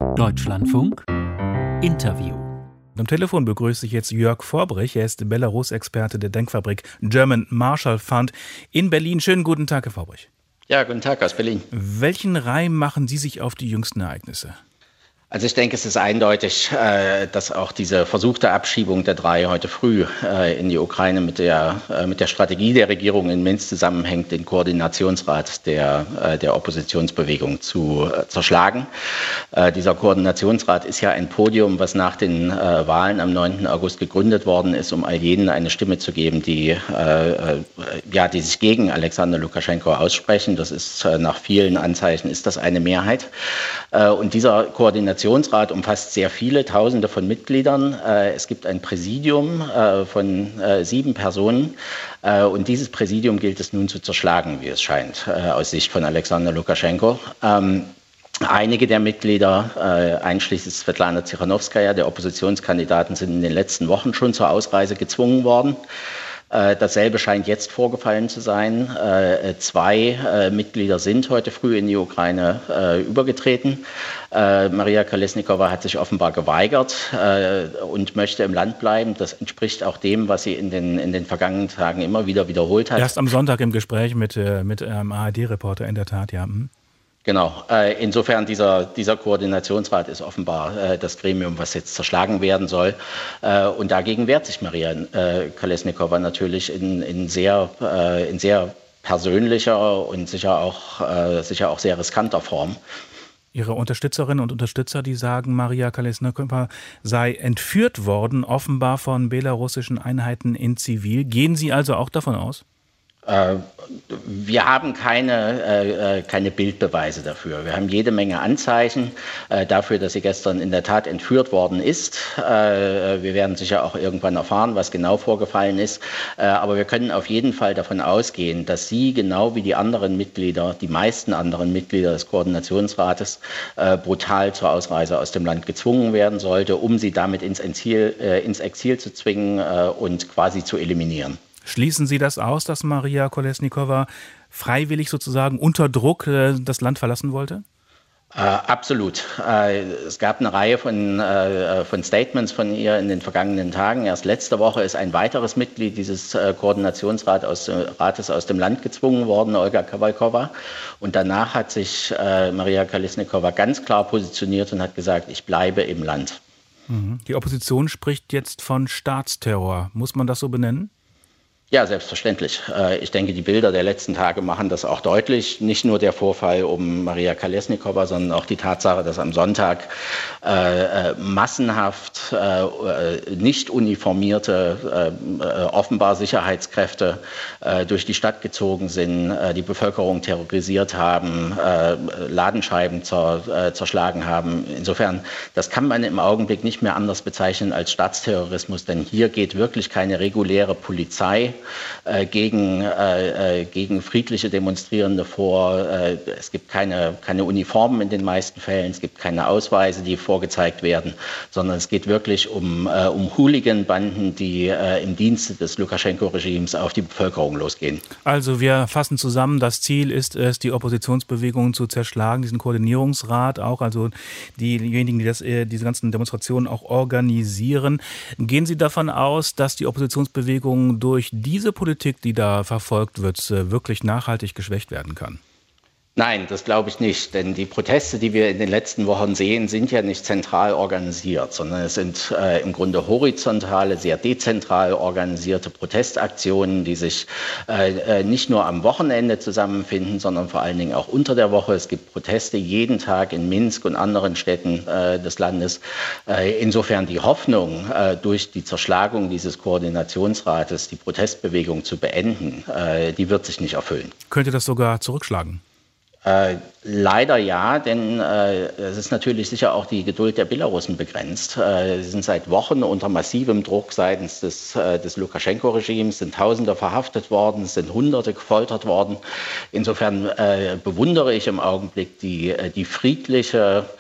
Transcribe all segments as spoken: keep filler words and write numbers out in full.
Deutschlandfunk Interview. Am Telefon begrüße ich jetzt Jörg Vorbrich. Er ist Belarus-Experte der Denkfabrik German Marshall Fund in Berlin. Schönen guten Tag, Herr Vorbrich. Ja, guten Tag aus Berlin. Welchen Reim machen Sie sich auf die jüngsten Ereignisse? Also ich denke, es ist eindeutig, äh, dass auch diese versuchte Abschiebung der drei heute früh äh, in die Ukraine mit der, äh, mit der Strategie der Regierung in Minsk zusammenhängt, den Koordinationsrat der, äh, der Oppositionsbewegung zu äh, zerschlagen. Äh, dieser Koordinationsrat ist ja ein Podium, was nach den äh, Wahlen am neunten August gegründet worden ist, um all jenen eine Stimme zu geben, die, äh, ja, die sich gegen Alexander Lukaschenko aussprechen. Das ist äh, nach vielen Anzeichen ist das eine Mehrheit. Äh, und dieser Koordinationsrat Der Koordinationsrat umfasst sehr viele, Tausende von Mitgliedern. Es gibt ein Präsidium von sieben Personen und dieses Präsidium gilt es nun zu zerschlagen, wie es scheint, aus Sicht von Alexander Lukaschenko. Einige der Mitglieder, einschließlich Svetlana Tsikhanowskaja, der Oppositionskandidaten, sind in den letzten Wochen schon zur Ausreise gezwungen worden. Dasselbe scheint jetzt vorgefallen zu sein. Zwei Mitglieder sind heute früh in die Ukraine übergetreten. Maria Kolesnikova hat sich offenbar geweigert und möchte im Land bleiben. Das entspricht auch dem, was sie in den, in den vergangenen Tagen immer wieder wiederholt hat. Erst am Sonntag im Gespräch mit, mit einem A R D-Reporter, in der Tat, ja. Hm. Genau. Insofern dieser, dieser Koordinationsrat ist offenbar das Gremium, was jetzt zerschlagen werden soll. Und dagegen wehrt sich Maria Kolesnikova natürlich in, in, sehr, in sehr persönlicher und sicher auch, sicher auch sehr riskanter Form. Ihre Unterstützerinnen und Unterstützer, die sagen, Maria Kolesnikova sei entführt worden, offenbar von belarussischen Einheiten in Zivil. Gehen Sie also auch davon aus? Wir haben keine, äh, keine Bildbeweise dafür. Wir haben jede Menge Anzeichen äh, dafür, dass sie gestern in der Tat entführt worden ist. Äh, wir werden sicher auch irgendwann erfahren, was genau vorgefallen ist. Äh, aber wir können auf jeden Fall davon ausgehen, dass sie genau wie die anderen Mitglieder, die meisten anderen Mitglieder des Koordinationsrates, äh, brutal zur Ausreise aus dem Land gezwungen werden sollte, um sie damit ins Exil, äh, ins Exil zu zwingen äh, und quasi zu eliminieren. Schließen Sie das aus, dass Maria Kolesnikova freiwillig sozusagen unter Druck äh, das Land verlassen wollte? Äh, absolut. Äh, es gab eine Reihe von, äh, von Statements von ihr in den vergangenen Tagen. Erst letzte Woche ist ein weiteres Mitglied dieses äh, Koordinationsrates aus, äh, Rates aus dem Land gezwungen worden, Olga Kowalkowa. Und danach hat sich äh, Maria Kolesnikova ganz klar positioniert und hat gesagt, ich bleibe im Land. Die Opposition spricht jetzt von Staatsterror. Muss man das so benennen? Ja, selbstverständlich. Ich denke, die Bilder der letzten Tage machen das auch deutlich. Nicht nur der Vorfall um Maria Kolesnikova, sondern auch die Tatsache, dass am Sonntag äh, massenhaft äh, nicht uniformierte, äh, offenbar Sicherheitskräfte äh, durch die Stadt gezogen sind, äh, die Bevölkerung terrorisiert haben, äh, Ladenscheiben zer, äh, zerschlagen haben. Insofern, das kann man im Augenblick nicht mehr anders bezeichnen als Staatsterrorismus, denn hier geht wirklich keine reguläre Polizei Äh, gegen, äh, gegen friedliche Demonstrierende vor. Äh, es gibt keine, keine Uniformen in den meisten Fällen, es gibt keine Ausweise, die vorgezeigt werden, sondern es geht wirklich um, äh, um Hooligan-Banden, die äh, im Dienste des Lukaschenko-Regimes auf die Bevölkerung losgehen. Also wir fassen zusammen, das Ziel ist es, die Oppositionsbewegungen zu zerschlagen, diesen Koordinierungsrat auch, also diejenigen, die das, diese ganzen Demonstrationen auch organisieren. Gehen Sie davon aus, dass die Oppositionsbewegungen durch diese Politik, die da verfolgt wird, wirklich nachhaltig geschwächt werden kann? Nein, das glaube ich nicht, denn die Proteste, die wir in den letzten Wochen sehen, sind ja nicht zentral organisiert, sondern es sind äh, im Grunde horizontale, sehr dezentral organisierte Protestaktionen, die sich äh, nicht nur am Wochenende zusammenfinden, sondern vor allen Dingen auch unter der Woche. Es gibt Proteste jeden Tag in Minsk und anderen Städten äh, des Landes. Äh, insofern die Hoffnung, äh, durch die Zerschlagung dieses Koordinationsrates die Protestbewegung zu beenden, äh, die wird sich nicht erfüllen. Könnte das sogar zurückschlagen? Äh, leider ja, denn äh, es ist natürlich sicher auch die Geduld der Belarussen begrenzt. Äh, sie sind seit Wochen unter massivem Druck seitens des, äh, des Lukaschenko-Regimes, sind Tausende verhaftet worden, sind Hunderte gefoltert worden. Insofern äh, bewundere ich im Augenblick die, die friedliche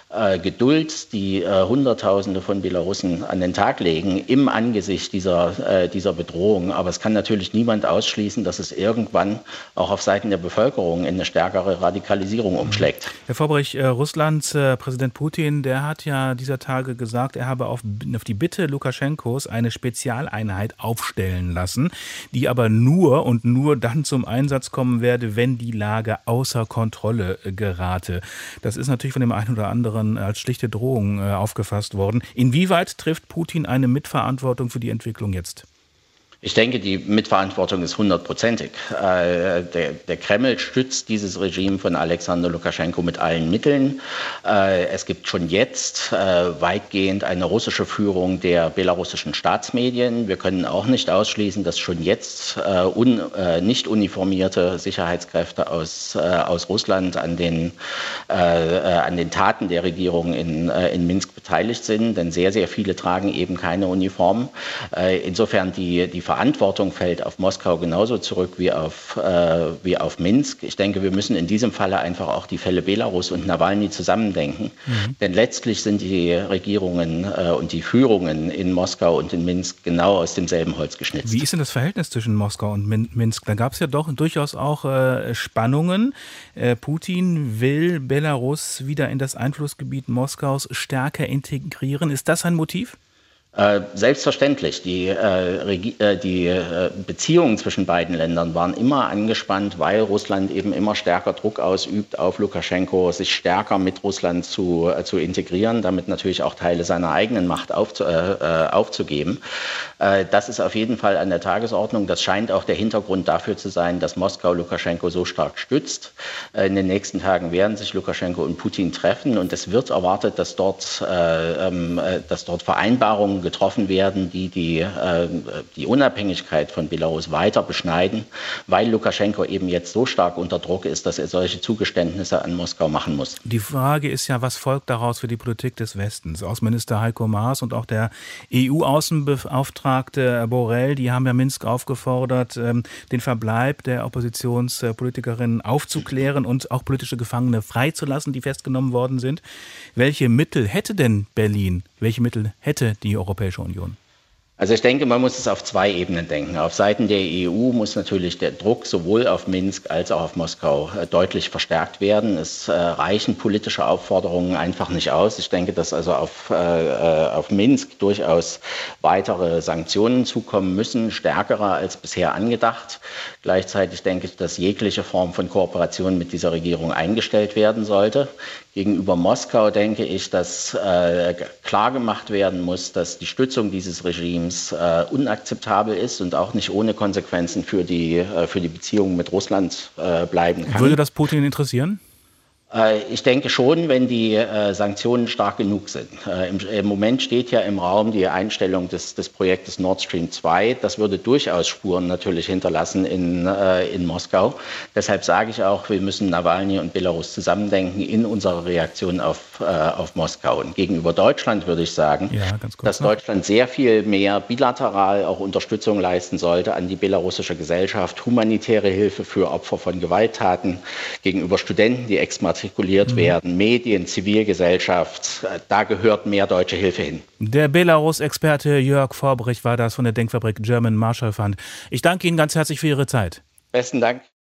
äh, Geduld, die äh, Hunderttausende von Belarussen an den Tag legen im Angesicht dieser, äh, dieser Bedrohung. Aber es kann natürlich niemand ausschließen, dass es irgendwann auch auf Seiten der Bevölkerung in eine stärkere Radikalisierung umschlägt. Herr Vobrich, äh, Russlands äh, Präsident Putin, der hat ja dieser Tage gesagt, er habe auf, auf die Bitte Lukaschenkos eine Spezialeinheit aufstellen lassen, die aber nur und nur dann zum Einsatz kommen werde, wenn die Lage außer Kontrolle äh, gerate. Das ist natürlich von dem einen oder anderen als schlichte Drohung äh, aufgefasst worden. Inwieweit trifft Putin eine Mitverantwortung für die Entwicklung jetzt? Ich denke, die Mitverantwortung ist hundertprozentig. Äh, der, der Kreml stützt dieses Regime von Alexander Lukaschenko mit allen Mitteln. Äh, es gibt schon jetzt äh, weitgehend eine russische Führung der belarussischen Staatsmedien. Wir können auch nicht ausschließen, dass schon jetzt äh, un, äh, nicht uniformierte Sicherheitskräfte aus, äh, aus Russland an den, äh, an den Taten der Regierung in, äh, in Minsk beteiligt sind. Denn sehr, sehr viele tragen eben keine Uniform. Äh, insofern die, die Verantwortung fällt auf Moskau genauso zurück wie auf, äh, wie auf Minsk. Ich denke, wir müssen in diesem Falle einfach auch die Fälle Belarus und Nawalny zusammendenken. Mhm. Denn letztlich sind die Regierungen äh, und die Führungen in Moskau und in Minsk genau aus demselben Holz geschnitzt. Wie ist denn das Verhältnis zwischen Moskau und Min- Minsk? Da gab es ja doch durchaus auch äh, Spannungen. Äh, Putin will Belarus wieder in das Einflussgebiet Moskaus stärker integrieren. Ist das ein Motiv? Äh, selbstverständlich. Die, äh, die äh, Beziehungen zwischen beiden Ländern waren immer angespannt, weil Russland eben immer stärker Druck ausübt auf Lukaschenko, sich stärker mit Russland zu, äh, zu integrieren, damit natürlich auch Teile seiner eigenen Macht auf, äh, aufzugeben. Äh, das ist auf jeden Fall an der Tagesordnung. Das scheint auch der Hintergrund dafür zu sein, dass Moskau Lukaschenko so stark stützt. Äh, in den nächsten Tagen werden sich Lukaschenko und Putin treffen und es wird erwartet, dass dort, äh, äh, dass dort Vereinbarungen getroffen werden, die die, äh, die Unabhängigkeit von Belarus weiter beschneiden, weil Lukaschenko eben jetzt so stark unter Druck ist, dass er solche Zugeständnisse an Moskau machen muss. Die Frage ist ja, was folgt daraus für die Politik des Westens? Außenminister Heiko Maas und auch der E U-Außenbeauftragte Borrell, die haben ja Minsk aufgefordert, den Verbleib der Oppositionspolitikerinnen aufzuklären und auch politische Gefangene freizulassen, die festgenommen worden sind. Welche Mittel hätte denn Berlin? Welche Mittel hätte die Europäische Union? Also ich denke, man muss es auf zwei Ebenen denken. Auf Seiten der E U muss natürlich der Druck sowohl auf Minsk als auch auf Moskau äh, deutlich verstärkt werden. Es äh, reichen politische Aufforderungen einfach nicht aus. Ich denke, dass also auf, äh, auf Minsk durchaus weitere Sanktionen zukommen müssen, stärkere als bisher angedacht. Gleichzeitig denke ich, dass jegliche Form von Kooperation mit dieser Regierung eingestellt werden sollte. Gegenüber Moskau denke ich, dass äh, klar gemacht werden muss, dass die Stützung dieses Regimes äh, unakzeptabel ist und auch nicht ohne Konsequenzen für die, äh, für die Beziehungen mit Russland äh, bleiben kann. Würde das Putin interessieren? Ich denke schon, wenn die äh, Sanktionen stark genug sind. Äh, im, Im Moment steht ja im Raum die Einstellung des, des Projektes Nord Stream zwei. Das würde durchaus Spuren natürlich hinterlassen in, äh, in Moskau. Deshalb sage ich auch, wir müssen Nawalny und Belarus zusammendenken in unserer Reaktion auf, äh, auf Moskau. Und gegenüber Deutschland würde ich sagen, ja, ganz kurz dass noch. Deutschland sehr viel mehr bilateral auch Unterstützung leisten sollte an die belarussische Gesellschaft. Humanitäre Hilfe für Opfer von Gewalttaten gegenüber Studenten, die exmatrikuliert artikuliert werden, Medien, Zivilgesellschaft, da gehört mehr deutsche Hilfe hin. Der Belarus-Experte Jörg Vobrich war das von der Denkfabrik German Marshall Fund. Ich danke Ihnen ganz herzlich für Ihre Zeit. Besten Dank.